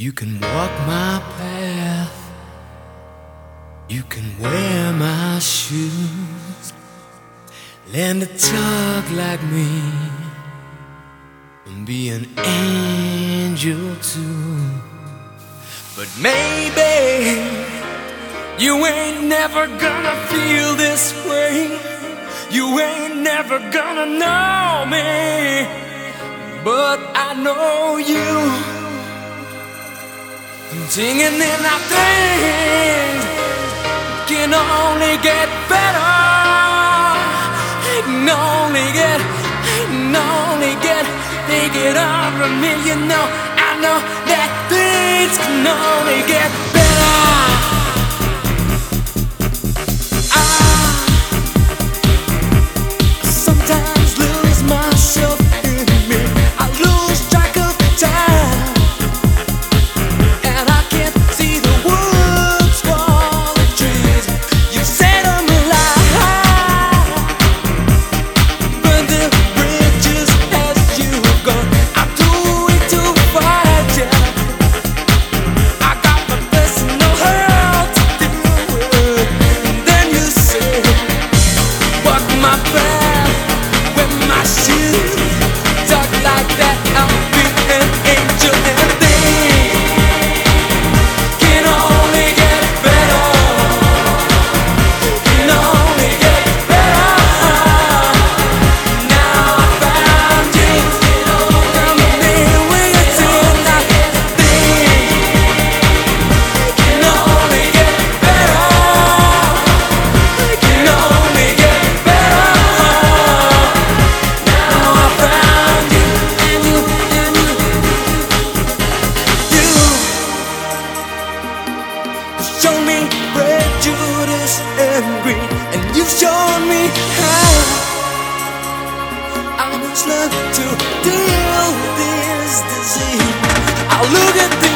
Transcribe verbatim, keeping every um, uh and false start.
You can walk my path, you can wear my shoes, learn to talk like me, and be an angel too. But maybe you ain't never gonna feel this way, you ain't never gonna know me, but I know you. Singing in our things can only get better. It can only get, it can only get, take it on from me. You know, I know that things can only get better. I sometimes lose myself in me. I lose track of time. Show me prejudice and greed, and you've shown me how I must learn to deal with this disease. I'll look at this